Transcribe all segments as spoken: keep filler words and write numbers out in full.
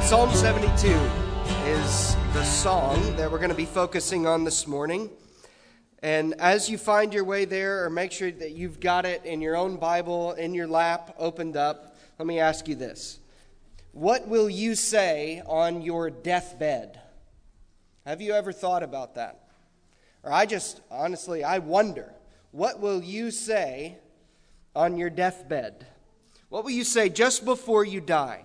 Psalm seventy-two is the song that we're going to be focusing on this morning. And as you find your way there, or make sure that you've got it in your own Bible, in your lap, opened up, let me ask you this. What will you say on your deathbed? Have you ever thought about that? Or I just, honestly, I wonder, what will you say on your deathbed? What will you say just before you die?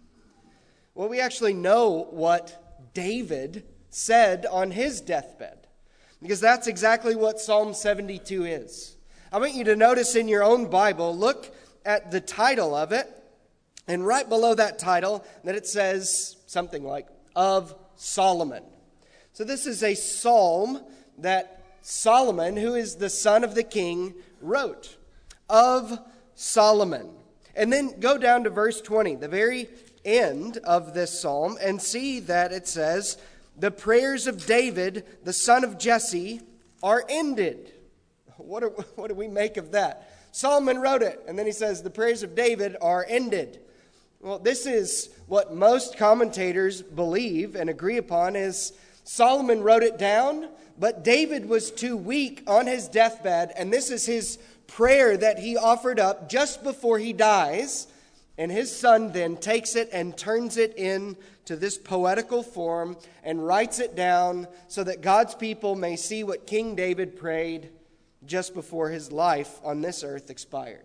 Well, we actually know what David said on his deathbed, because that's exactly what Psalm seventy-two is. I want you to notice in your own Bible, look at the title of it, and right below that title, that it says something like, of Solomon. So this is a psalm that Solomon, who is the son of the king, wrote, of Solomon. And then go down to verse twenty, the very end of this psalm, and see that it says, the prayers of David, the son of Jesse, are ended. What, are, what do we make of that? Solomon wrote it, and then he says, the prayers of David are ended. Well, this is what most commentators believe and agree upon, is Solomon wrote it down, but David was too weak on his deathbed, and this is his prayer that he offered up just before he dies. And his son then takes it and turns it into this poetical form and writes it down so that God's people may see what King David prayed just before his life on this earth expired.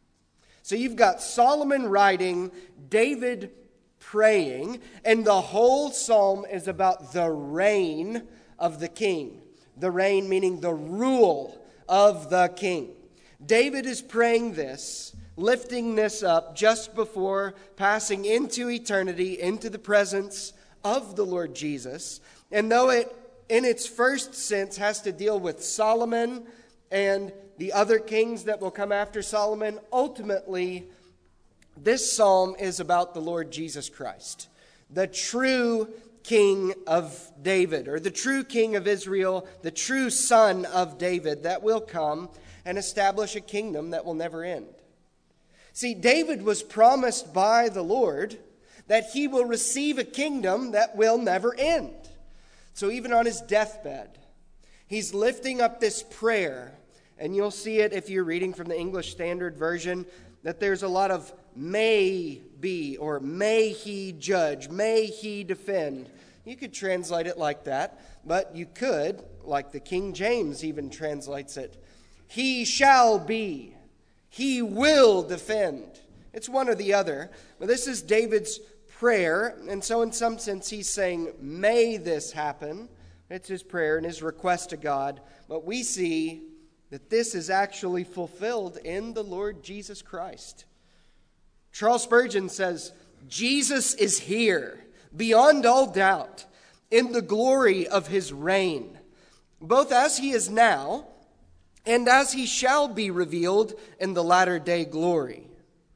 So you've got Solomon writing, David praying, and the whole psalm is about the reign of the king. The reign meaning the rule of the king. David is praying this, lifting this up just before passing into eternity, into the presence of the Lord Jesus. And though it, in its first sense, has to deal with Solomon and the other kings that will come after Solomon, ultimately, this psalm is about the Lord Jesus Christ, the true King of David, or the true King of Israel, the true Son of David that will come and establish a kingdom that will never end. See, David was promised by the Lord that he will receive a kingdom that will never end. So even on his deathbed, he's lifting up this prayer. And you'll see it if you're reading from the English Standard Version, that there's a lot of may be, or may he judge, may he defend. You could translate it like that, but you could, like the King James even translates it, he shall be. He will defend. It's one or the other. But this is David's prayer. And so in some sense he's saying, may this happen. It's his prayer and his request to God. But we see that this is actually fulfilled in the Lord Jesus Christ. Charles Spurgeon says, Jesus is here, beyond all doubt, in the glory of his reign, both as he is now, and as he shall be revealed in the latter day glory.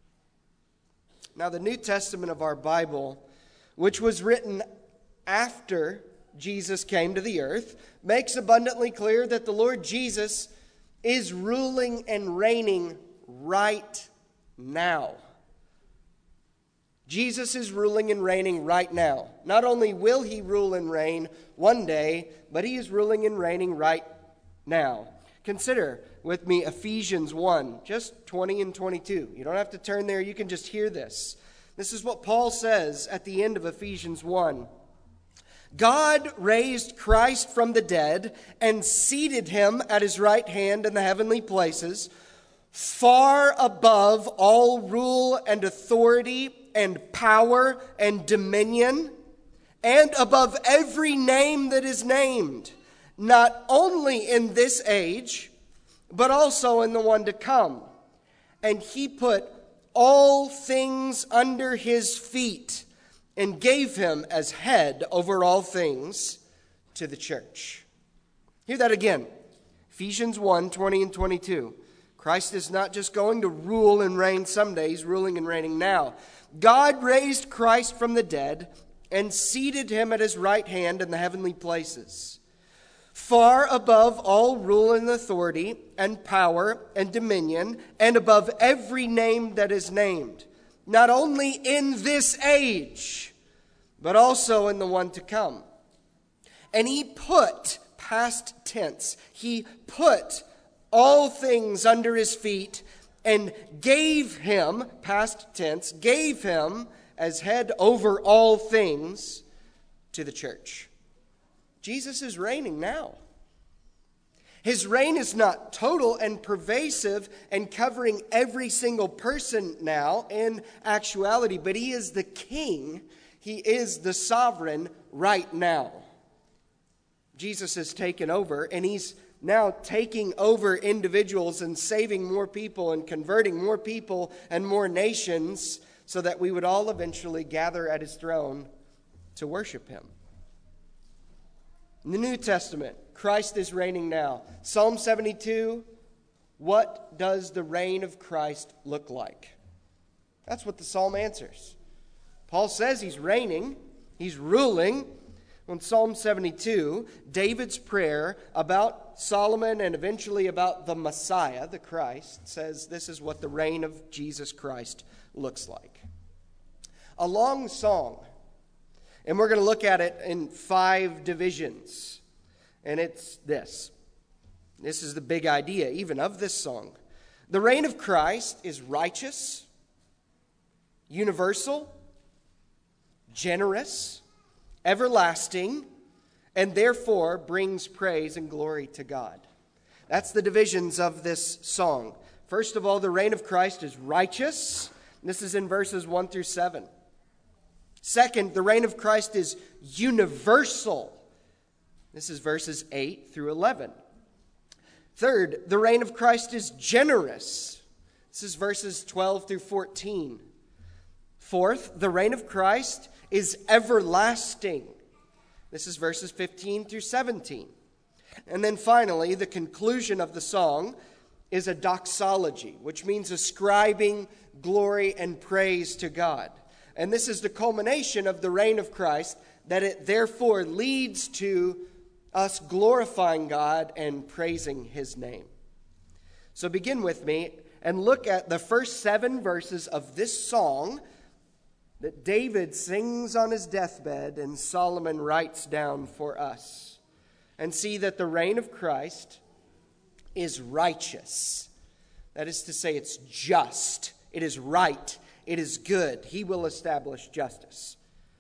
Now, the New Testament of our Bible, which was written after Jesus came to the earth, makes abundantly clear that the Lord Jesus is ruling and reigning right now. Jesus is ruling and reigning right now. Not only will he rule and reign one day, but he is ruling and reigning right now. Consider with me Ephesians one, just twenty and twenty-two. You don't have to turn there, you can just hear this. This is what Paul says at the end of Ephesians one. God raised Christ from the dead and seated him at his right hand in the heavenly places, far above all rule and authority and power and dominion, and above every name that is named, not only in this age, but also in the one to come. And he put all things under his feet and gave him as head over all things to the church. Hear that again. Ephesians one, twenty and twenty-two. Christ is not just going to rule and reign someday, he's ruling and reigning now. God raised Christ from the dead and seated him at his right hand in the heavenly places, far above all rule and authority and power and dominion, and above every name that is named, not only in this age, but also in the one to come. And he put, past tense, he put all things under his feet and gave him, past tense, gave him as head over all things to the church. Jesus is reigning now. His reign is not total and pervasive and covering every single person now in actuality, but he is the king. He is the sovereign right now. Jesus has taken over, and he's now taking over individuals and saving more people and converting more people and more nations so that we would all eventually gather at his throne to worship him. In the New Testament, Christ is reigning now. Psalm seventy-two, what does the reign of Christ look like? That's what the psalm answers. Paul says he's reigning, he's ruling. In Psalm seventy-two, David's prayer about Solomon and eventually about the Messiah, the Christ, says this is what the reign of Jesus Christ looks like. A long song, and we're going to look at it in five divisions. And it's this. This is the big idea even of this song. The reign of Christ is righteous, universal, generous, everlasting, and therefore brings praise and glory to God. That's the divisions of this song. First of all, the reign of Christ is righteous. This is in verses one through seven. Second, the reign of Christ is universal. This is verses eight through eleven. Third, the reign of Christ is generous. This is verses twelve through fourteen. Fourth, the reign of Christ is everlasting. This is verses fifteen through seventeen. And then finally, the conclusion of the song is a doxology, which means ascribing glory and praise to God. And this is the culmination of the reign of Christ, that it therefore leads to us glorifying God and praising his name. So begin with me and look at the first seven verses of this song that David sings on his deathbed and Solomon writes down for us. And see that the reign of Christ is righteous. That is to say, it's just. It is right. It is good. He will establish justice.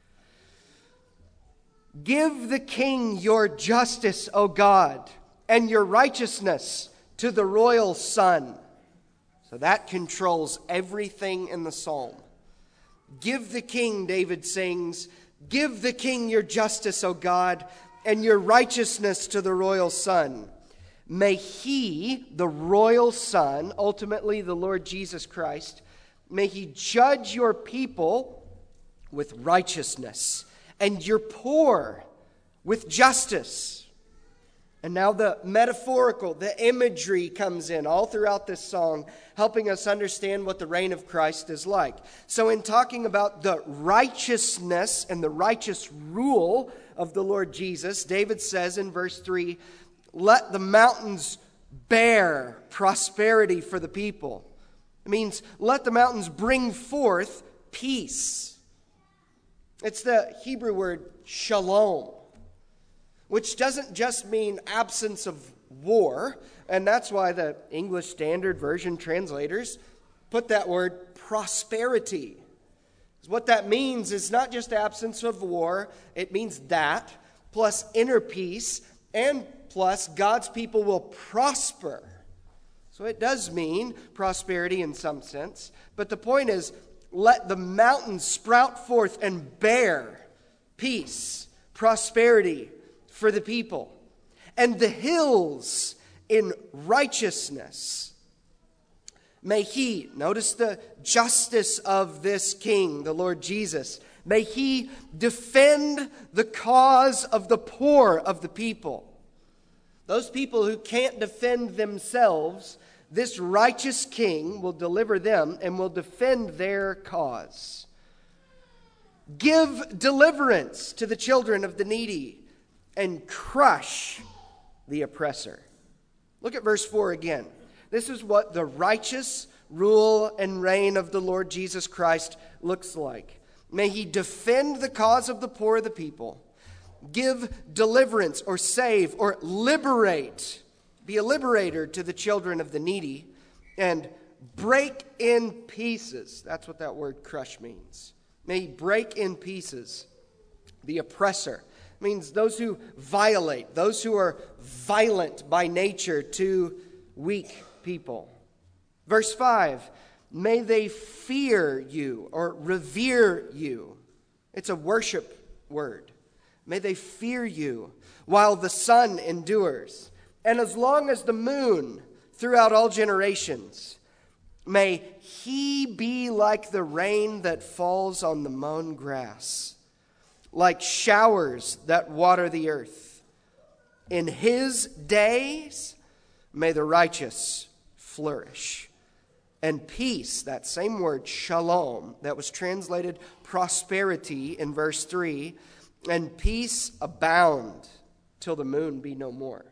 Give the king your justice, O God, and your righteousness to the royal son. So that controls everything in the psalm. Give the king, David sings, give the king your justice, O God, and your righteousness to the royal son. May he, the royal son, ultimately the Lord Jesus Christ, may he judge your people with righteousness and your poor with justice. And now the metaphorical, the imagery comes in all throughout this song, helping us understand what the reign of Christ is like. So in talking about the righteousness and the righteous rule of the Lord Jesus, David says in verse three, let the mountains bear prosperity for the people. It means let the mountains bring forth peace. It's the Hebrew word shalom, which doesn't just mean absence of war, and that's why the English Standard Version translators put that word prosperity. What that means is not just absence of war, it means that, plus inner peace, and plus God's people will prosper. So it does mean prosperity in some sense, but the point is, let the mountains sprout forth and bear peace, prosperity for the people, and the hills in righteousness. May he, notice the justice of this king, the Lord Jesus, may he defend the cause of the poor of the people. Those people who can't defend themselves, this righteous king will deliver them and will defend their cause. Give deliverance to the children of the needy and crush the oppressor. Look at verse four again. This is what the righteous rule and reign of the Lord Jesus Christ looks like. May he defend the cause of the poor of the people, give deliverance or save or liberate, be a liberator to the children of the needy, and break in pieces. That's what that word crush means. May he break in pieces the oppressor. It means those who violate, those who are violent by nature to weak people. Verse five, may they fear you or revere you. It's a worship word. May they fear you while the sun endures, and as long as the moon throughout all generations. May he be like the rain that falls on the mown grass, like showers that water the earth. In his days, may the righteous flourish. And peace, that same word, shalom, that was translated prosperity in verse three, and peace abound till the moon be no more.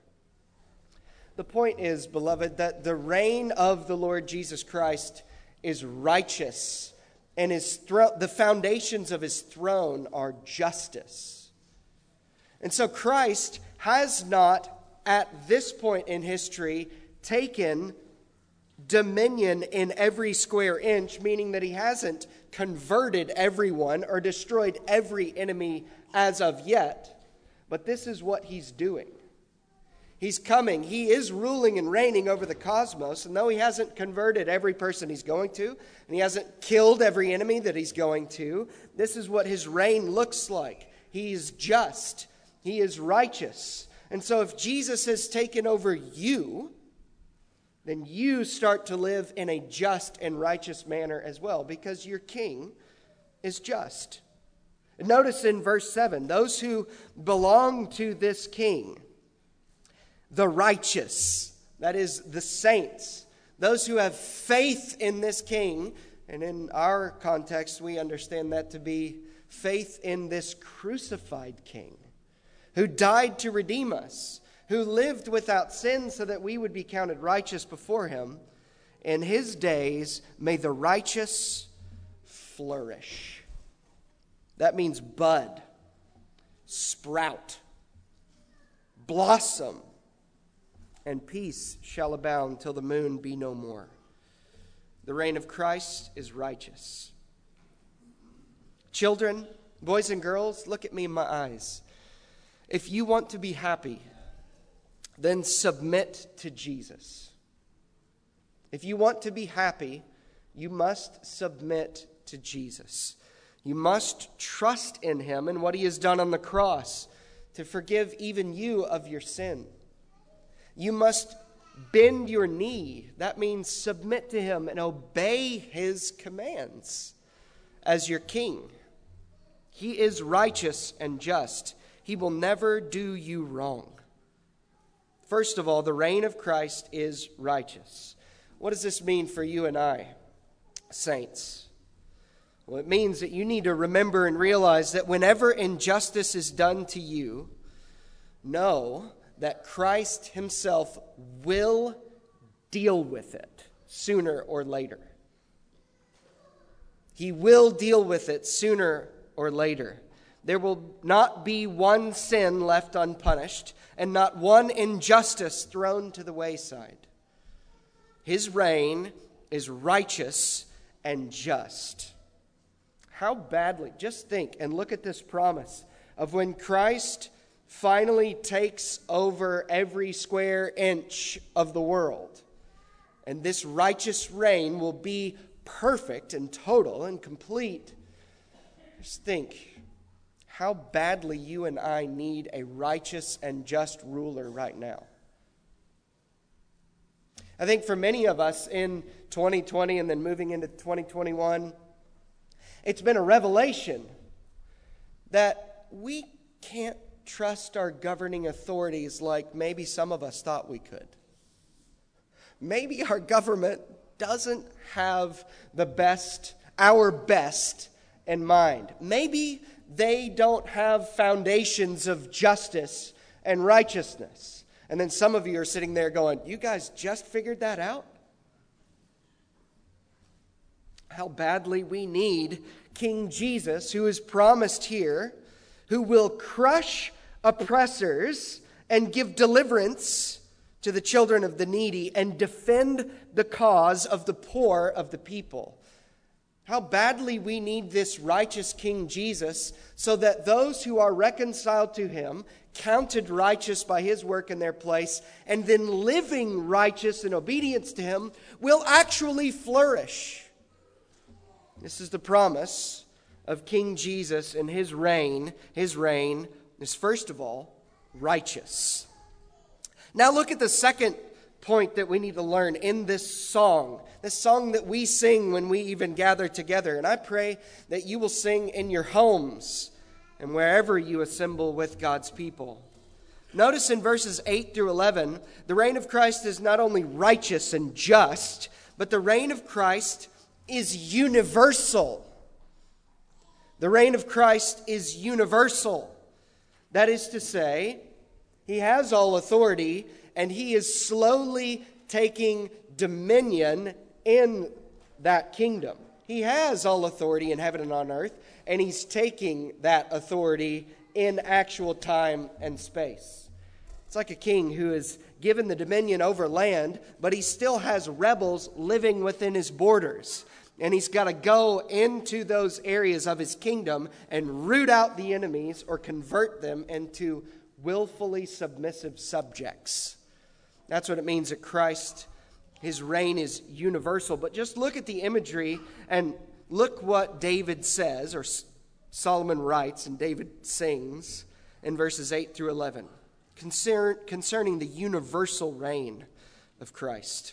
The point is, beloved, that the reign of the Lord Jesus Christ is righteous, and his thro- the foundations of his throne are justice. And so Christ has not, at this point in history, taken dominion in every square inch, meaning that he hasn't converted everyone or destroyed every enemy as of yet. But this is what he's doing. He's coming. He is ruling and reigning over the cosmos. And though he hasn't converted every person he's going to, and he hasn't killed every enemy that he's going to, this is what his reign looks like. He is just. He is righteous. And so if Jesus has taken over you, then you start to live in a just and righteous manner as well, because your king is just. Notice in verse seven, those who belong to this king, the righteous, that is the saints, those who have faith in this king, and in our context we understand that to be faith in this crucified king who died to redeem us, who lived without sin so that we would be counted righteous before him. In his days, may the righteous flourish. That means bud, sprout, blossom, and peace shall abound till the moon be no more. The reign of Christ is righteous. Children, boys and girls, look at me in my eyes. If you want to be happy, then submit to Jesus. If you want to be happy, you must submit to Jesus. You must trust in him and what he has done on the cross to forgive even you of your sin. You must bend your knee. That means submit to him and obey his commands as your king. He is righteous and just. He will never do you wrong. First of all, the reign of Christ is righteous. What does this mean for you and I, saints? Well, it means that you need to remember and realize that whenever injustice is done to you, know that Christ himself will deal with it sooner or later. He will deal with it sooner or later. There will not be one sin left unpunished and not one injustice thrown to the wayside. His reign is righteous and just. How badly, just think and look at this promise of when Christ finally takes over every square inch of the world. And this righteous reign will be perfect and total and complete. Just think how badly you and I need a righteous and just ruler right now. I think for many of us in twenty twenty and then moving into twenty twenty-one, it's been a revelation that we can't trust our governing authorities like maybe some of us thought we could. Maybe our government doesn't have the best, our best in mind. Maybe they don't have foundations of justice and righteousness. And then some of you are sitting there going, you guys just figured that out? How badly we need King Jesus, who is promised here, who will crush oppressors and give deliverance to the children of the needy and defend the cause of the poor of the people. How badly we need this righteous King Jesus, so that those who are reconciled to him, counted righteous by his work in their place, and then living righteous in obedience to him, will actually flourish. This is the promise of King Jesus, and his reign. His reign is, first of all, righteous. Now look at the second point that we need to learn in this song, this song that we sing when we even gather together. And I pray that you will sing in your homes and wherever you assemble with God's people. Notice in verses eight through eleven, the reign of Christ is not only righteous and just, but the reign of Christ is universal. The reign of Christ is universal. That is to say, he has all authority, and he is slowly taking dominion in that kingdom. He has all authority in heaven and on earth, and he's taking that authority in actual time and space. It's like a king who is given the dominion over land, but he still has rebels living within his borders. And he's got to go into those areas of his kingdom and root out the enemies or convert them into willfully submissive subjects. That's what it means that Christ, his reign is universal. But just look at the imagery and look what David says, or Solomon writes and David sings in verses eight through eleven concern, concerning the universal reign of Christ.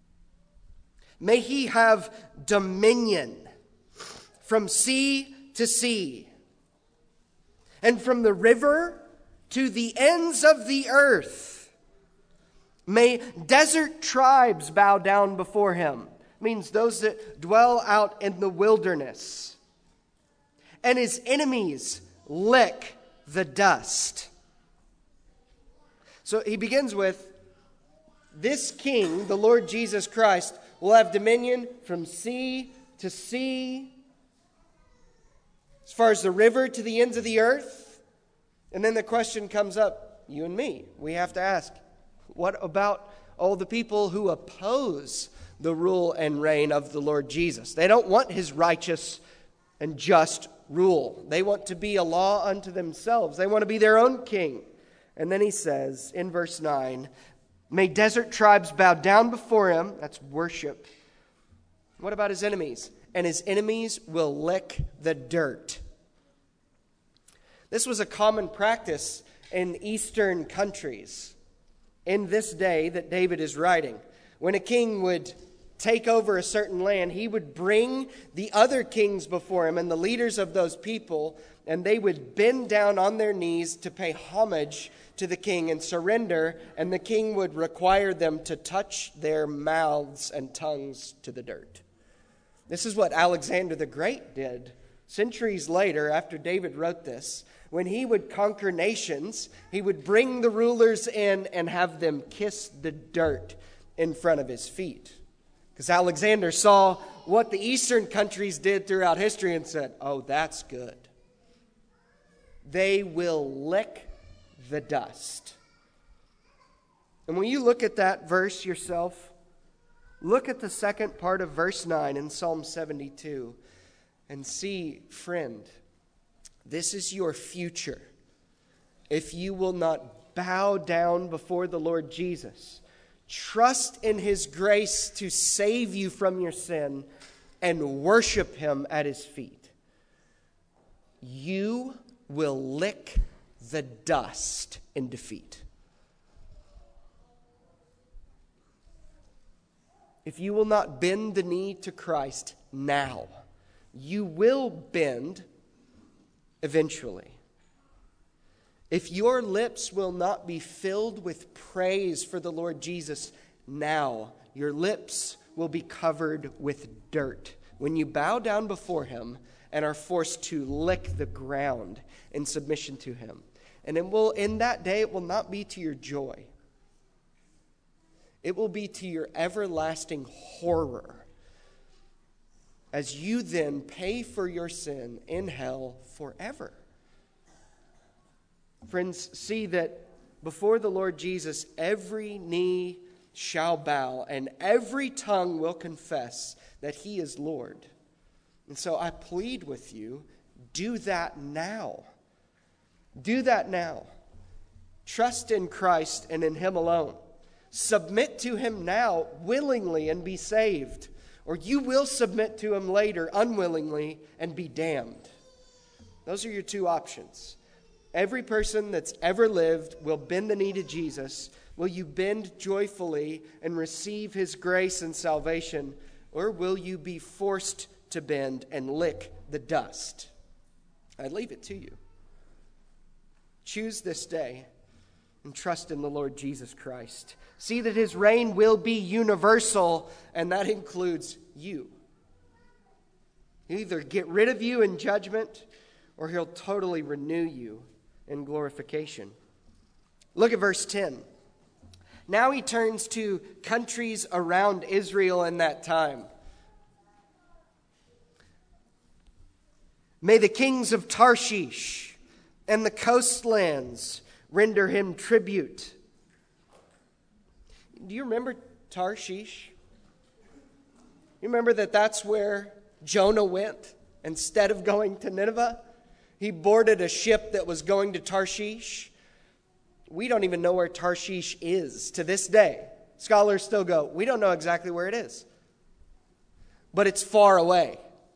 May he have dominion from sea to sea, and from the river to the ends of the earth. May desert tribes bow down before him. It means those that dwell out in the wilderness. And his enemies lick the dust. So he begins with, this king, the Lord Jesus Christ, will have dominion from sea to sea, as far as the river to the ends of the earth. And then the question comes up, you and me. We have to ask, what about all the people who oppose the rule and reign of the Lord Jesus? They don't want his righteous and just rule. They want to be a law unto themselves. They want to be their own king. And then he says in verse nine, may desert tribes bow down before him. That's worship. What about his enemies? And his enemies will lick the dirt. This was a common practice in Eastern countries in this day that David is writing. When a king would take over a certain land, he would bring the other kings before him and the leaders of those people, and they would bend down on their knees to pay homage to the king and surrender, and the king would require them to touch their mouths and tongues to the dirt. This is what Alexander the Great did centuries later after David wrote this. When he would conquer nations, he would bring the rulers in and have them kiss the dirt in front of his feet. Because Alexander saw what the Eastern countries did throughout history and said, oh, that's good. They will lick the dust. And when you look at that verse yourself, look at the second part of verse nine in Psalm seventy-two and see, friend, this is your future. If you will not bow down before the Lord Jesus, trust in his grace to save you from your sin, and worship him at his feet, you will lick the dust in defeat. If you will not bend the knee to Christ now, you will bend eventually. If your lips will not be filled with praise for the Lord Jesus now, your lips will be covered with dirt when you bow down before him and are forced to lick the ground in submission to him. And it will, in that day, it will not be to your joy. It will be to your everlasting horror. as you then pay for your sin in hell forever. Friends, see that before the Lord Jesus, every knee shall bow and every tongue will confess that he is Lord. And so I plead with you, do that now. Do that now. Trust in Christ and in him alone. Submit to him now willingly and be saved, or you will submit to him later unwillingly and be damned. Those are your two options. Every person that's ever lived will bend the knee to Jesus. Will you bend joyfully and receive his grace and salvation, or will you be forced to bend and lick the dust? I leave it to you. Choose this day and trust in the Lord Jesus Christ. See that his reign will be universal, and that includes you. He'll either get rid of you in judgment, or he'll totally renew you in glorification. Look at verse ten. Now he turns to countries around Israel in that time. May the kings of Tarshish and the coastlands render him tribute. Do you remember Tarshish? You remember that that's where Jonah went instead of going to Nineveh? He boarded a ship that was going to Tarshish. We don't even know where Tarshish is to this day. Scholars still go, we don't know exactly where it is. But it's far away.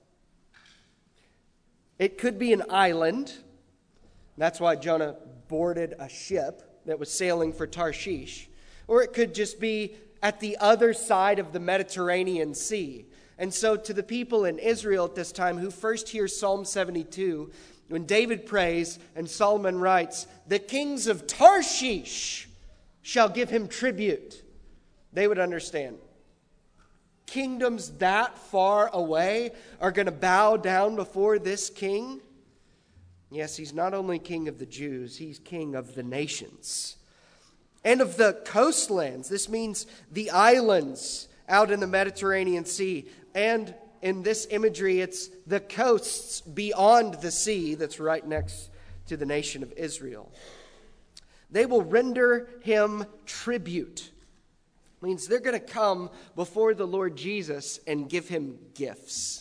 It could be an island. That's why Jonah boarded a ship that was sailing for Tarshish. Or it could just be at the other side of the Mediterranean Sea. And so to the people in Israel at this time who first hear Psalm seventy-two, when David prays and Solomon writes, the kings of Tarshish shall give him tribute, they would understand. Kingdoms that far away are going to bow down before this king? Yes, he's not only king of the Jews, he's king of the nations. And of the coastlands. This means the islands out in the Mediterranean Sea. And in this imagery, it's the coasts beyond the sea that's right next to the nation of Israel. They will render him tribute. Means they're going to come before the Lord Jesus and give him gifts.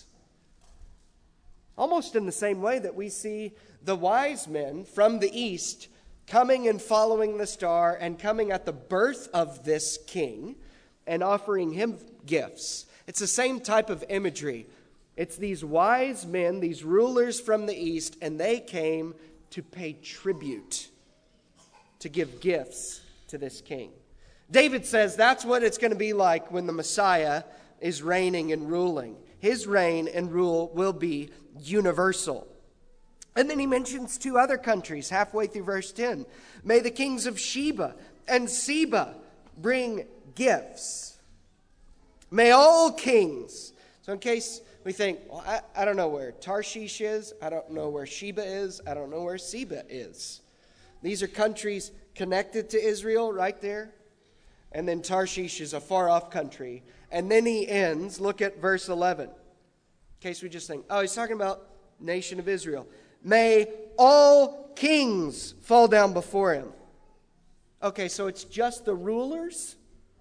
Almost in the same way that we see the wise men from the east coming and following the star and coming at the birth of this king and offering him gifts. It's the same type of imagery. It's these wise men, these rulers from the east, and they came to pay tribute, to give gifts to this king. David says that's what it's going to be like when the Messiah is reigning and ruling. His reign and rule will be universal. And then he mentions two other countries halfway through verse ten. May the kings of Sheba and Seba bring gifts. May all kings. So in case we think, well, I, I don't know where Tarshish is. I don't know where Sheba is. I don't know where Seba is. These are countries connected to Israel right there. And then Tarshish is a far-off country. And then he ends, look at verse eleven. In case we just think, oh, he's talking about nation of Israel. May all kings fall down before him. Okay, so it's just the rulers?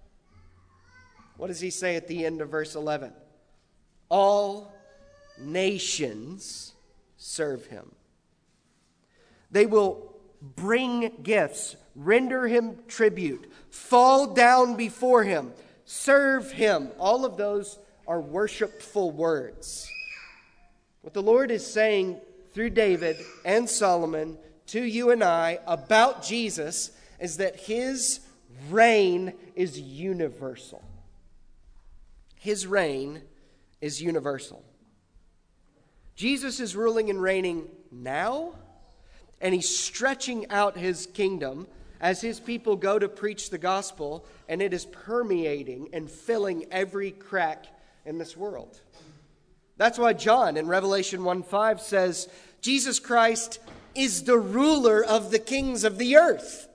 What does he say at the end of verse eleven? All nations serve him. They will bring gifts, render him tribute, fall down before him, serve him. All of those are worshipful words. What the Lord is saying through David and Solomon to you and I about Jesus is that his reign is universal. His reign is universal. Jesus is ruling and reigning now, and he's stretching out his kingdom as his people go to preach the gospel, and it is permeating and filling every crack in this world. That's why John in Revelation one five says, Jesus Christ is the ruler of the kings of the earth.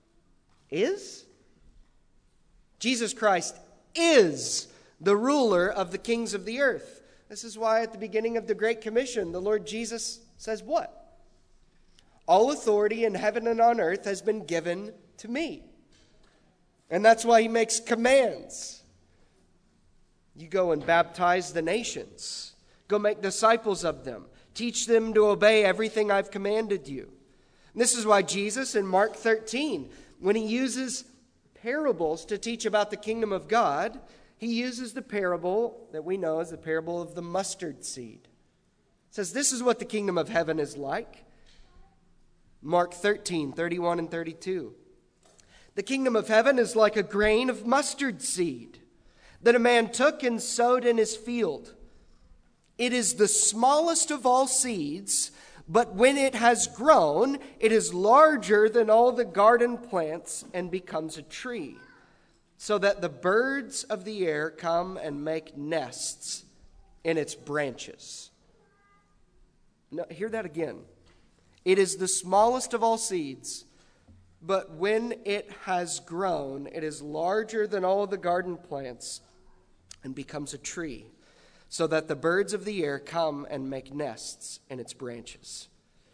Is? Jesus Christ is the ruler of the kings of the earth. This is why at the beginning of the Great Commission, the Lord Jesus says what? All authority in heaven and on earth has been given to me. And that's why he makes commands. You go and baptize the nations. Go make disciples of them. Teach them to obey everything I've commanded you. And this is why Jesus in Mark thirteen, when he uses parables to teach about the kingdom of God, he uses the parable that we know as the parable of the mustard seed. It says this is what the kingdom of heaven is like. Mark thirteen, thirty-one and thirty-two. The kingdom of heaven is like a grain of mustard seed that a man took and sowed in his field. It is the smallest of all seeds, but when it has grown, it is larger than all the garden plants and becomes a tree, so that the birds of the air come and make nests in its branches. Now, hear that again. It is the smallest of all seeds, but when it has grown, it is larger than all the garden plants and becomes a tree, so that the birds of the air come and make nests in its branches.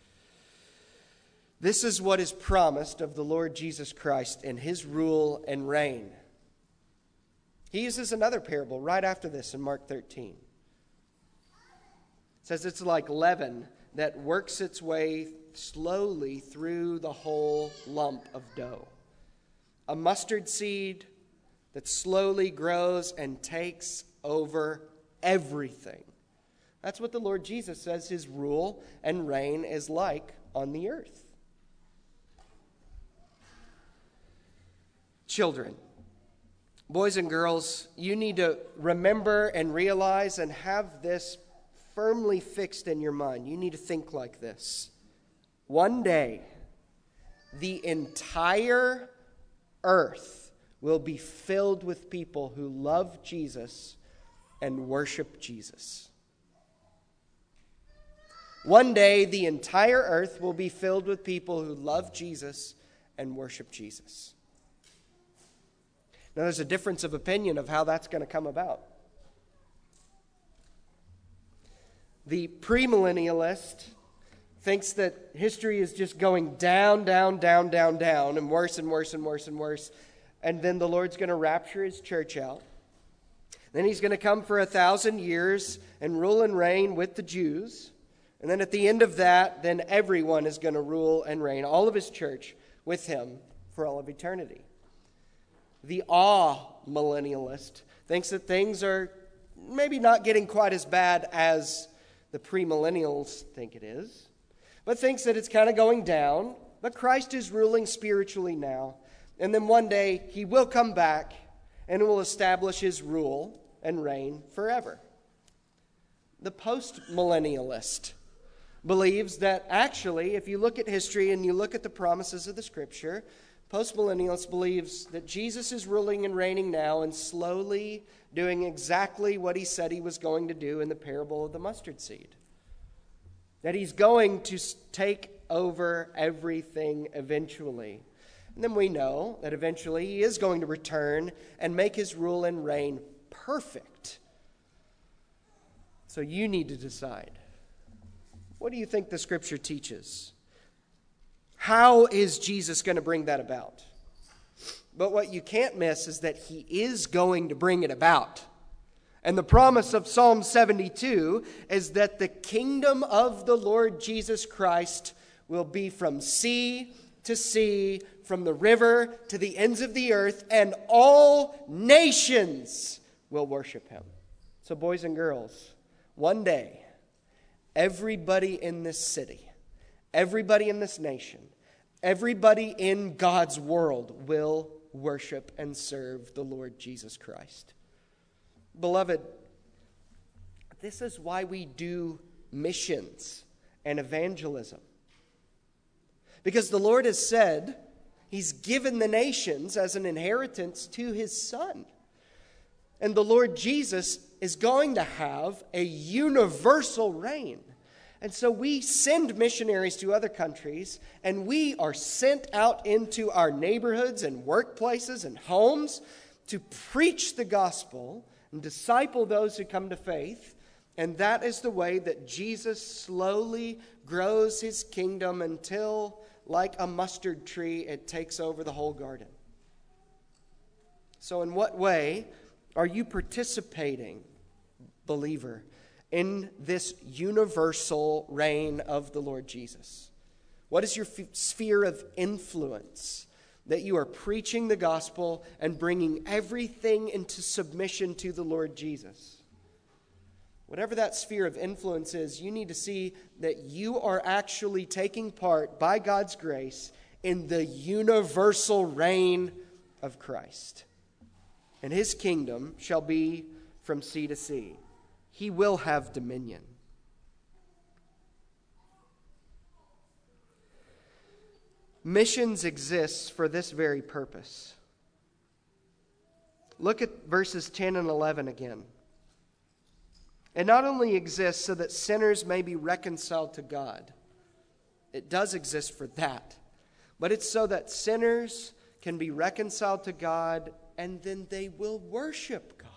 This is what is promised of the Lord Jesus Christ in his rule and reign. He uses another parable right after this in Mark thirteen. It says it's like leaven that works its way slowly through the whole lump of dough. A mustard seed that slowly grows and takes over everything. That's what the Lord Jesus says his rule and reign is like on the earth. Children, boys and girls, you need to remember and realize and have this firmly fixed in your mind. You need to think like this. One day, the entire earth will be filled with people who love Jesus and worship Jesus. One day, the entire earth will be filled with people who love Jesus and worship Jesus. Now, there's a difference of opinion of how that's going to come about. The premillennialist thinks that history is just going down, down, down, down, down, and worse and worse and worse and worse. And then the Lord's going to rapture his church out. Then he's going to come for a thousand years and rule and reign with the Jews. And then at the end of that, then everyone is going to rule and reign, all of his church, with him for all of eternity. The awe-millennialist thinks that things are maybe not getting quite as bad as the premillennials think it is, but thinks that it's kind of going down, but Christ is ruling spiritually now. And then one day he will come back and will establish his rule and reign forever. The post-millennialist believes that actually, if you look at history and you look at the promises of the Scripture, post-millennialist believes that Jesus is ruling and reigning now and slowly doing exactly what he said he was going to do in the parable of the mustard seed. That he's going to take over everything eventually. And then we know that eventually he is going to return and make his rule and reign perfect. So you need to decide. What do you think the Scripture teaches? How is Jesus going to bring that about? But what you can't miss is that he is going to bring it about. And the promise of Psalm seventy-two is that the kingdom of the Lord Jesus Christ will be from sea to sea, from the river to the ends of the earth, and all nations will worship him. So boys and girls, one day, everybody in this city, everybody in this nation, everybody in God's world will worship and serve the Lord Jesus Christ. Beloved, this is why we do missions and evangelism. Because the Lord has said he's given the nations as an inheritance to his Son. And the Lord Jesus is going to have a universal reign. And so we send missionaries to other countries, and we are sent out into our neighborhoods and workplaces and homes to preach the gospel and disciple those who come to faith And that is the way that Jesus slowly grows his kingdom until, like a mustard tree, it takes over the whole garden. So in what way are you participating, believer, in this universal reign of the Lord Jesus? What is your f- sphere of influence that you are preaching the gospel and bringing everything into submission to the Lord Jesus? Whatever that sphere of influence is, you need to see that you are actually taking part, by God's grace, in the universal reign of Christ. And his kingdom shall be from sea to sea. He will have dominion. Missions exists for this very purpose. Look at verses ten and eleven again. It not only exists so that sinners may be reconciled to God. It does exist for that. But it's so that sinners can be reconciled to God, and then they will worship God.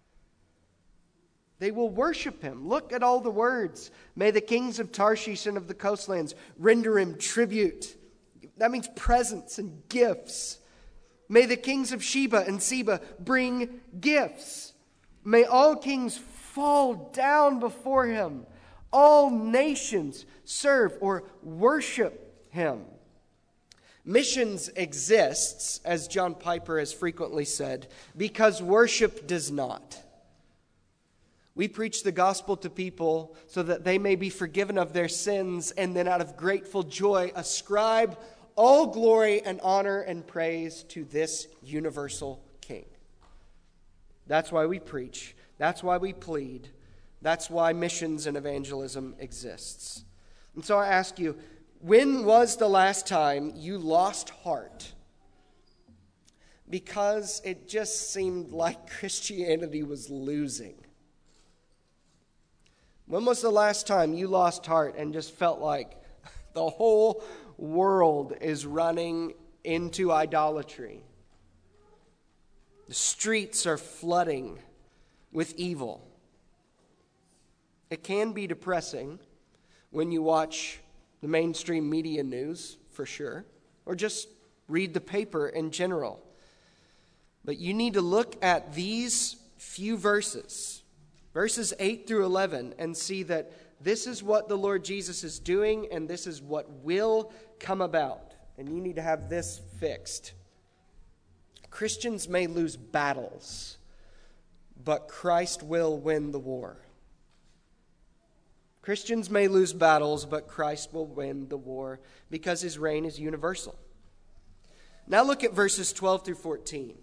They will worship him. Look at all the words. May the kings of Tarshish and of the coastlands render him tribute. That means presents and gifts. May the kings of Sheba and Seba bring gifts. May all kings fall down before him. All nations serve or worship him. Missions exists, as John Piper has frequently said, because worship does not. We preach the gospel to people so that they may be forgiven of their sins, and then out of grateful joy ascribe all glory and honor and praise to this universal King. That's why we preach. That's why we plead. That's why missions and evangelism exists. And so I ask you, when was the last time you lost heart because it just seemed like Christianity was losing? When was the last time you lost heart and just felt like the whole world is running into idolatry? The streets are flooding with evil. It can be depressing when you watch the mainstream media news, for sure, or just read the paper in general. But you need to look at these few verses, verses eight through eleven, and see that this is what the Lord Jesus is doing, and this is what will come about. And you need to have this fixed. Christians may lose battles, but Christ will win the war. Christians may lose battles, but Christ will win the war because his reign is universal. Now look at verses twelve through fourteen.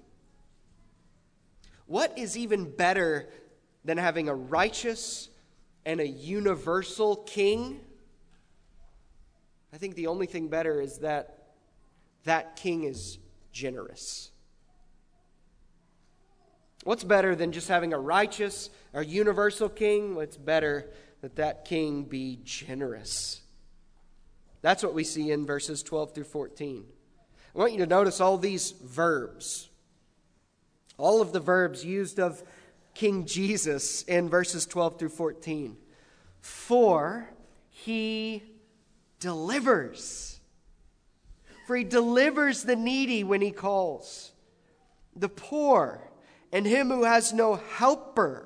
What is even better than having a righteous and a universal king? I think the only thing better is that that king is generous. What's better than just having a righteous or universal king? What's better that that king be generous? That's what we see in verses twelve through fourteen. I want you to notice all these verbs. All of the verbs used of King Jesus in verses twelve through fourteen. For he delivers. For he delivers the needy when he calls, the poor, and him who has no helper.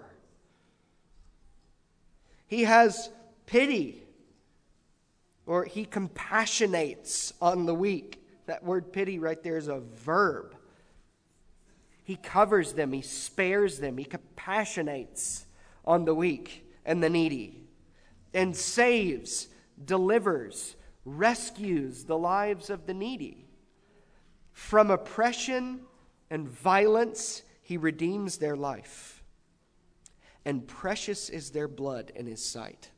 He has pity, or he compassionates on the weak. That word pity right there is a verb. He covers them, he spares them, he compassionates on the weak and the needy, and saves, delivers, rescues the lives of the needy. From oppression and violence, he redeems their life, and precious is their blood in his sight.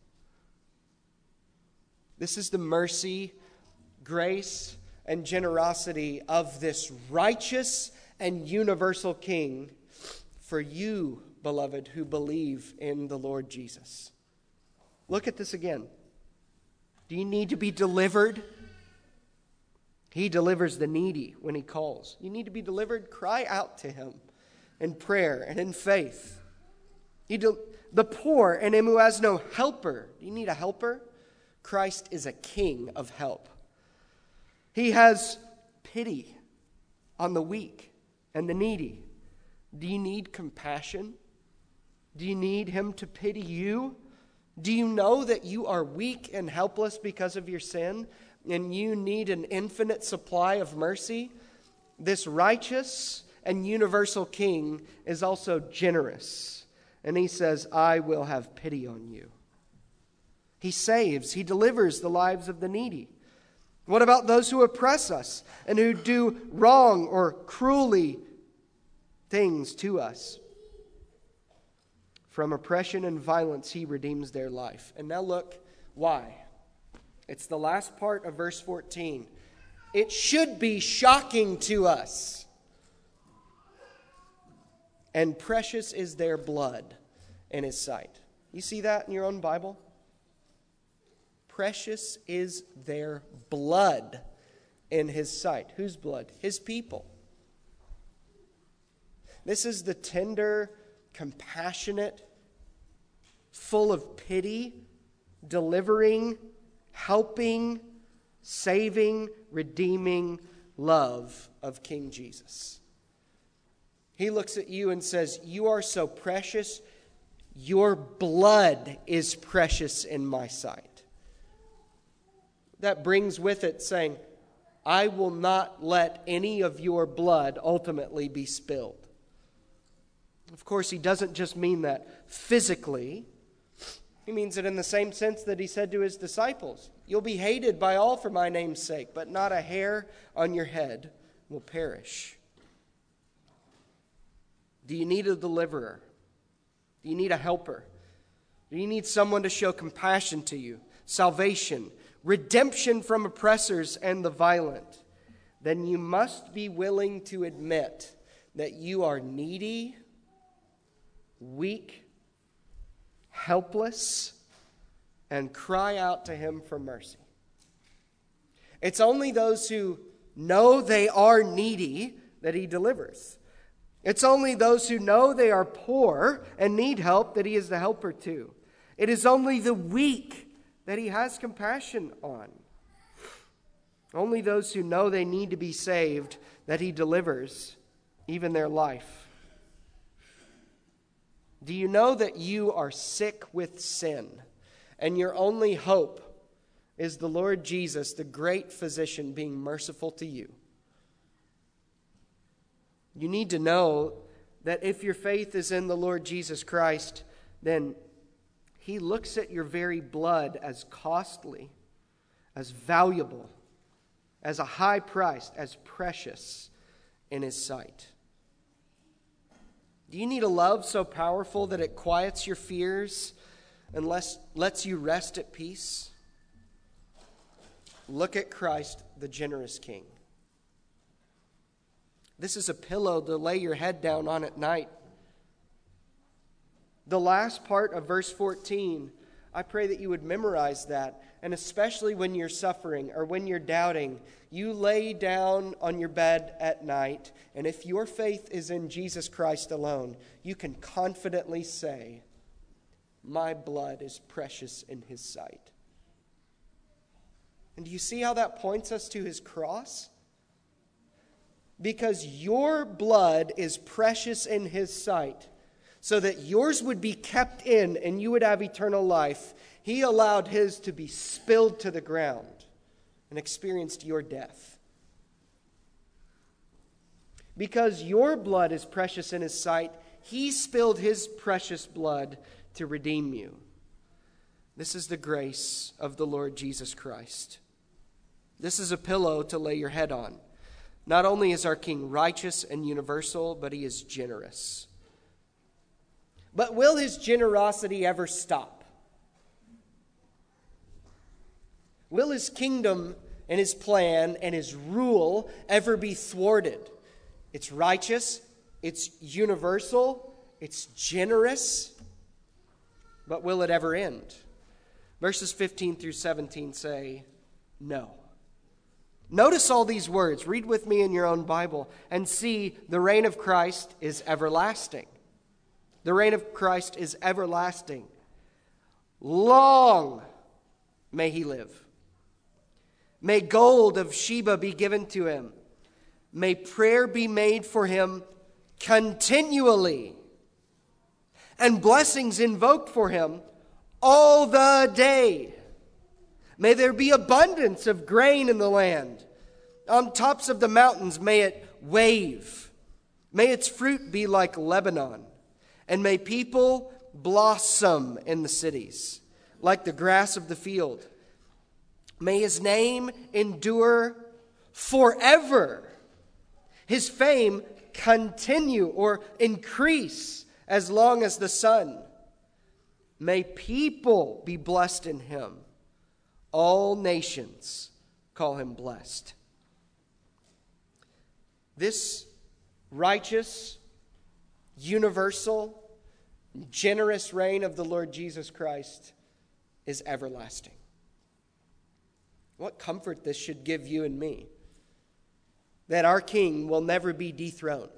This is the mercy, grace, and generosity of this righteous and universal King for you, beloved, who believe in the Lord Jesus. Look at this again. Do you need to be delivered? He delivers the needy when he calls. You need to be delivered? Cry out to him in prayer and in faith. He del- the poor and him who has no helper. Do you need a helper? Christ is a king of help. He has pity on the weak and the needy. Do you need compassion? Do you need him to pity you? Do you know that you are weak and helpless because of your sin, and you need an infinite supply of mercy? This righteous and universal King is also generous. And he says, I will have pity on you. He saves, he delivers the lives of the needy. What about those who oppress us and who do wrong or cruelly things to us? From oppression and violence, he redeems their life. And now look, why? It's the last part of verse fourteen. It should be shocking to us. And precious is their blood in his sight. You see that in your own Bible? Precious is their blood in his sight. Whose blood? His people. This is the tender, compassionate, full of pity, delivering, helping, saving, redeeming love of King Jesus. He looks at you and says, you are so precious, your blood is precious in my sight. That brings with it saying, I will not let any of your blood ultimately be spilled. Of course, he doesn't just mean that physically. He means it in the same sense that he said to his disciples, you'll be hated by all for my name's sake, but not a hair on your head will perish. Do you need a deliverer? Do you need a helper? Do you need someone to show compassion to you, salvation, redemption from oppressors and the violent? Then you must be willing to admit that you are needy, weak, helpless, and cry out to him for mercy. It's only those who know they are needy that he delivers. It's only those who know they are poor and need help that he is the helper to. It is only the weak that he has compassion on. Only those who know they need to be saved that he delivers, even their life. Do you know that you are sick with sin, and your only hope is the Lord Jesus, the great physician, being merciful to you? You need to know that if your faith is in the Lord Jesus Christ, then he looks at your very blood as costly, as valuable, as a high price, as precious in his sight. Do you need a love so powerful that it quiets your fears and lets, lets you rest at peace? Look at Christ, the generous King. This is a pillow to lay your head down on at night. The last part of verse fourteen, I pray that you would memorize that. And especially when you're suffering or when you're doubting, you lay down on your bed at night, and if your faith is in Jesus Christ alone, you can confidently say, my blood is precious in his sight. And do you see how that points us to his cross? Because your blood is precious in his sight, so that yours would be kept in and you would have eternal life, he allowed his to be spilled to the ground and experienced your death. Because your blood is precious in his sight, he spilled his precious blood to redeem you. This is the grace of the Lord Jesus Christ. This is a pillow to lay your head on. Not only is our King righteous and universal, but he is generous. But will his generosity ever stop? Will his kingdom and his plan and his rule ever be thwarted? It's righteous, it's universal, it's generous, but will it ever end? Verses fifteen through seventeen say, no. Notice all these words. Read with me in your own Bible and see the reign of Christ is everlasting. The reign of Christ is everlasting. Long may he live. May gold of Sheba be given to him. May prayer be made for him continually, and blessings invoked for him all the day. May there be abundance of grain in the land. On tops of the mountains may it wave. May its fruit be like Lebanon. And may people blossom in the cities, like the grass of the field. May his name endure forever. His fame continue or increase as long as the sun. May people be blessed in him. All nations call him blessed. This righteous, universal, generous reign of the Lord Jesus Christ is everlasting. What comfort this should give you and me, that our King will never be dethroned.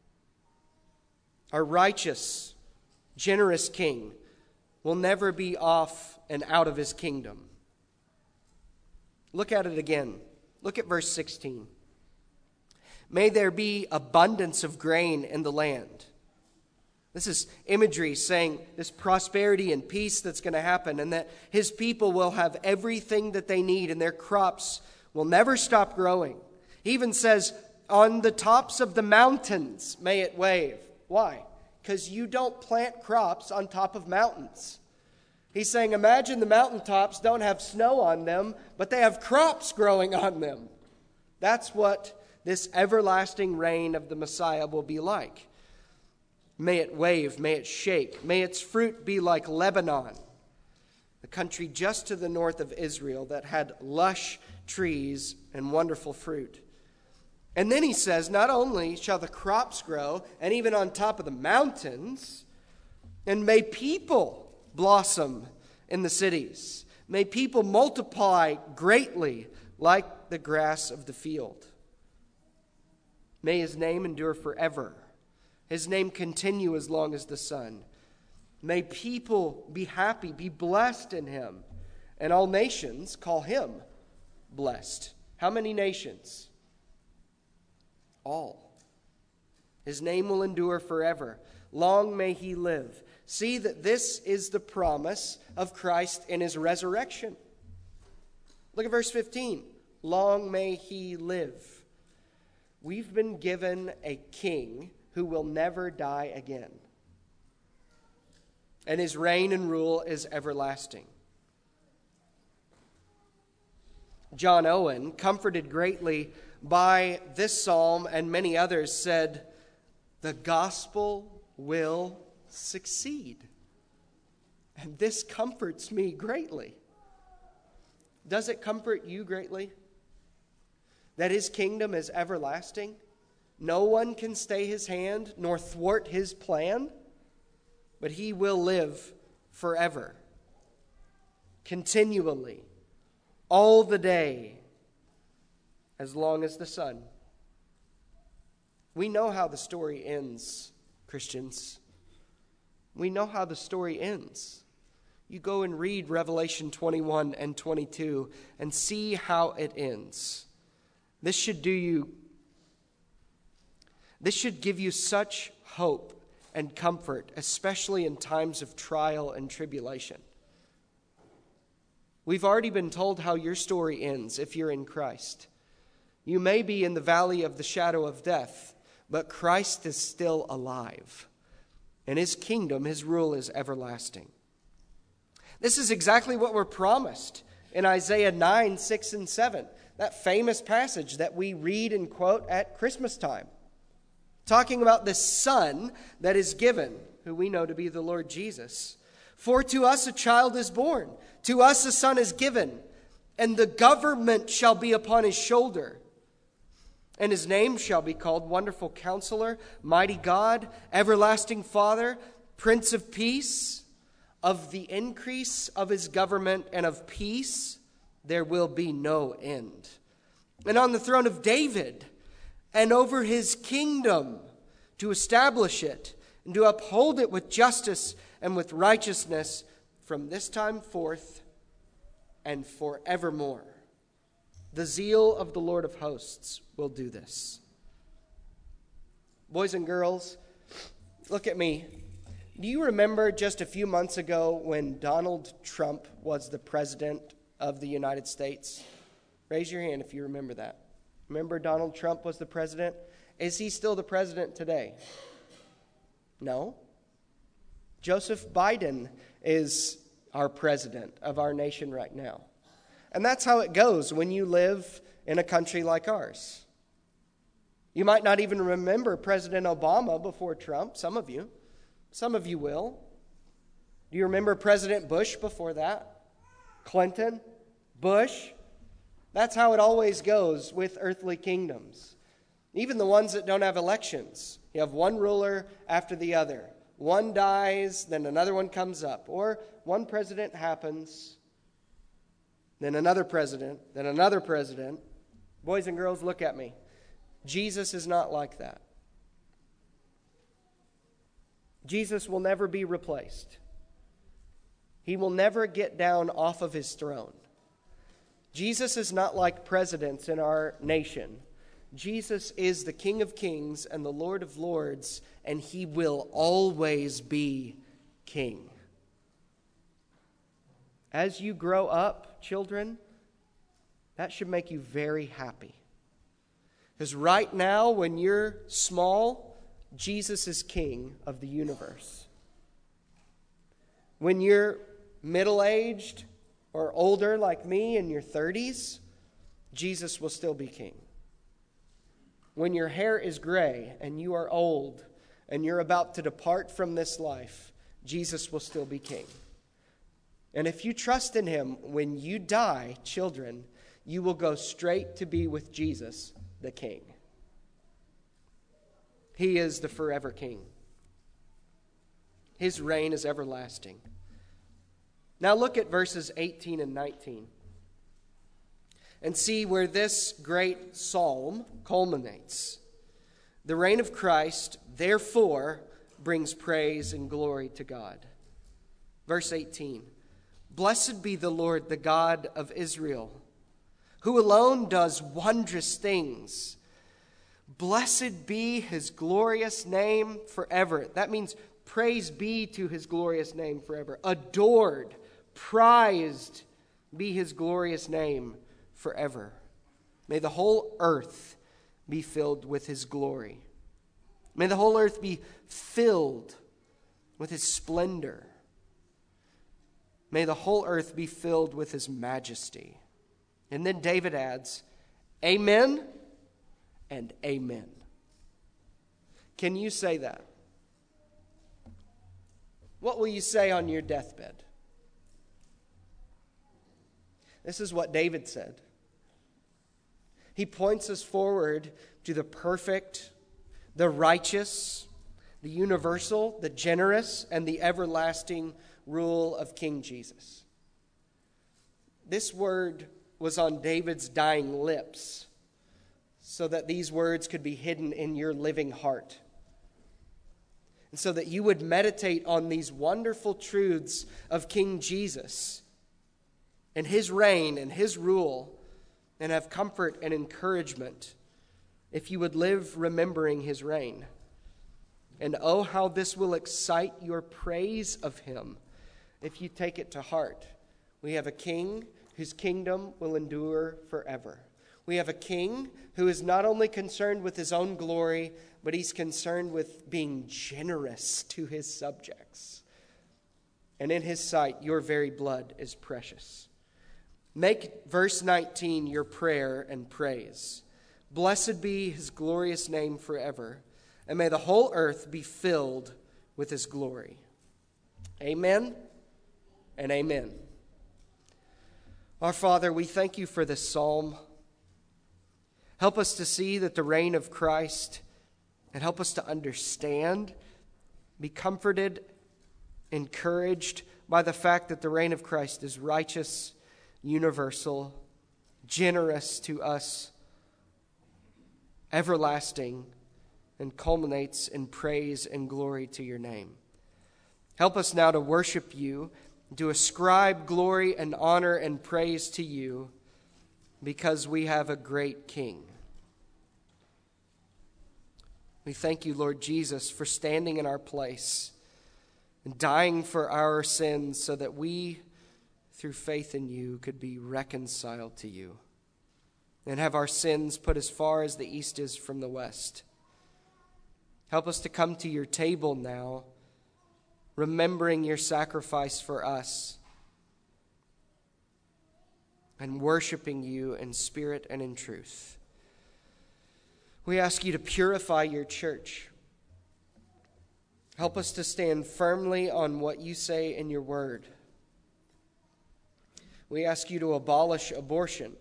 Our righteous, generous King will never be off and out of his kingdom. Look at it again. Look at verse sixteen. May there be abundance of grain in the land. This is imagery saying this prosperity and peace that's going to happen, and that his people will have everything that they need, and their crops will never stop growing. He even says, on the tops of the mountains may it wave. Why? Because you don't plant crops on top of mountains. He's saying, imagine the mountaintops don't have snow on them, but they have crops growing on them. That's what this everlasting reign of the Messiah will be like. May it wave, may it shake, may its fruit be like Lebanon, the country just to the north of Israel that had lush trees and wonderful fruit. And then he says, not only shall the crops grow, and even on top of the mountains, and may people blossom in the cities. May people multiply greatly like the grass of the field. May his name endure forever. His name continue as long as the sun. May people be happy, be blessed in him. And all nations call him blessed. How many nations? All. His name will endure forever. Long may he live. See that this is the promise of Christ in his resurrection. Look at verse fifteen. Long may he live. We've been given a king who will never die again. And his reign and rule is everlasting. John Owen, comforted greatly by this psalm and many others, said, the gospel will succeed. And this comforts me greatly. Does it comfort you greatly? That his kingdom is everlasting? No one can stay his hand nor thwart his plan, but he will live forever, continually, all the day, as long as the sun. We know how the story ends, Christians. We know how the story ends. You go and read Revelation twenty-one and twenty-two and see how it ends. This should do you, this should give you such hope and comfort, especially in times of trial and tribulation. We've already been told how your story ends if you're in Christ. You may be in the valley of the shadow of death, but Christ is still alive. And his kingdom, his rule is everlasting. This is exactly what we're promised in Isaiah nine, six, and seven. That famous passage that we read and quote at Christmas time. Talking about the Son that is given, who we know to be the Lord Jesus. For to us a child is born, to us a son is given, and the government shall be upon his shoulder. And his name shall be called Wonderful Counselor, Mighty God, Everlasting Father, Prince of Peace. Of the increase of his government and of peace, there will be no end. And on the throne of David, and over his kingdom, to establish it and to uphold it with justice and with righteousness from this time forth and forevermore. The zeal of the Lord of hosts will do this. Boys and girls, look at me. Do you remember just a few months ago when Donald Trump was the president of the United States? Raise your hand if you remember that. Remember Donald Trump was the president? Is he still the president today? No. Joseph Biden is our president of our nation right now. And that's how it goes when you live in a country like ours. You might not even remember President Obama before Trump, some of you. Some of you will. Do you remember President Bush before that? Clinton? Bush? That's how it always goes with earthly kingdoms. Even the ones that don't have elections. You have one ruler after the other. One dies, then another one comes up. Or one president happens, then another president, then another president. Boys and girls, look at me. Jesus is not like that. Jesus will never be replaced. He will never get down off of his throne. Jesus is not like presidents in our nation. Jesus is the King of Kings and the Lord of Lords, and he will always be king. As you grow up, children, that should make you very happy. Because right now, when you're small, Jesus is king of the universe. When you're middle-aged or older like me in your thirties, Jesus will still be king. When your hair is gray and you are old and you're about to depart from this life, Jesus will still be king. And if you trust in him, when you die, children, you will go straight to be with Jesus, the king. He is the forever king. His reign is everlasting. Now look at verses eighteen and nineteen and see where this great psalm culminates. The reign of Christ, therefore, brings praise and glory to God. Verse eighteen, blessed be the Lord, the God of Israel, who alone does wondrous things. Blessed be his glorious name forever. That means praise be to his glorious name forever. Adored, prized be his glorious name forever. May the whole earth be filled with his glory. May the whole earth be filled with his splendor. May the whole earth be filled with his majesty. And then David adds, amen and amen. Can you say that? What will you say on your deathbed? This is what David said. He points us forward to the perfect, the righteous, the universal, the generous, and the everlasting rule of King Jesus. This word was on David's dying lips so that these words could be hidden in your living heart. And so that you would meditate on these wonderful truths of King Jesus and his reign and his rule, and have comfort and encouragement if you would live remembering his reign. And oh, how this will excite your praise of him if you take it to heart. We have a king whose kingdom will endure forever. We have a king who is not only concerned with his own glory, but he's concerned with being generous to his subjects. And in his sight, your very blood is precious. Make verse nineteen your prayer and praise. Blessed be his glorious name forever, and may the whole earth be filled with his glory. Amen and amen. Our Father, we thank you for this psalm. Help us to see that the reign of Christ, and help us to understand, be comforted, encouraged by the fact that the reign of Christ is righteous, universal, generous to us, everlasting, and culminates in praise and glory to your name. Help us now to worship you, to ascribe glory and honor and praise to you, because we have a great King. We thank you, Lord Jesus, for standing in our place and dying for our sins so that we, through faith in you, could be reconciled to you and have our sins put as far as the east is from the west. Help us to come to your table now, remembering your sacrifice for us and worshiping you in spirit and in truth. We ask you to purify your church. Help us to stand firmly on what you say in your word. We ask you to abolish abortion,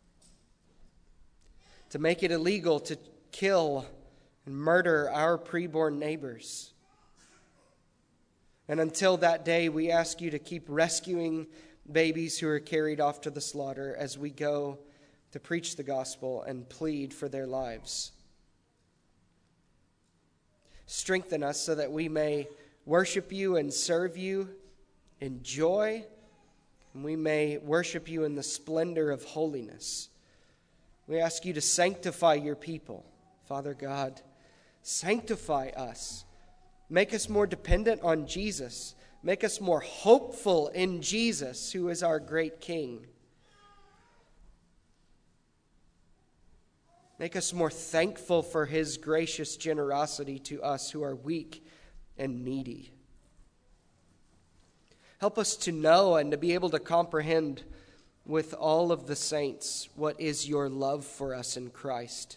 to make it illegal to kill and murder our preborn neighbors. And until that day, we ask you to keep rescuing babies who are carried off to the slaughter as we go to preach the gospel and plead for their lives. Strengthen us so that we may worship you and serve you in joy, and we may worship you in the splendor of holiness. We ask you to sanctify your people, Father God. Sanctify us. Make us more dependent on Jesus. Make us more hopeful in Jesus, who is our great King. Make us more thankful for his gracious generosity to us who are weak and needy. Help us to know and to be able to comprehend with all of the saints what is your love for us in Christ.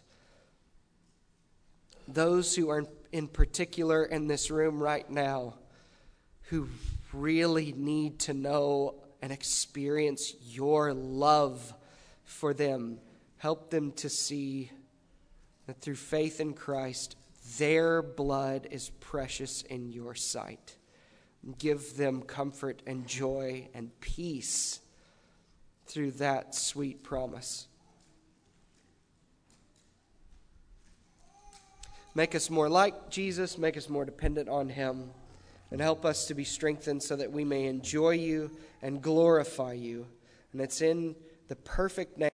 Those who are in particular in this room right now who really need to know and experience your love for them, help them to see that through faith in Christ, their blood is precious in your sight. Give them comfort and joy and peace through that sweet promise. Make us more like Jesus, make us more dependent on him, and help us to be strengthened so that we may enjoy you and glorify you. And it's in the perfect name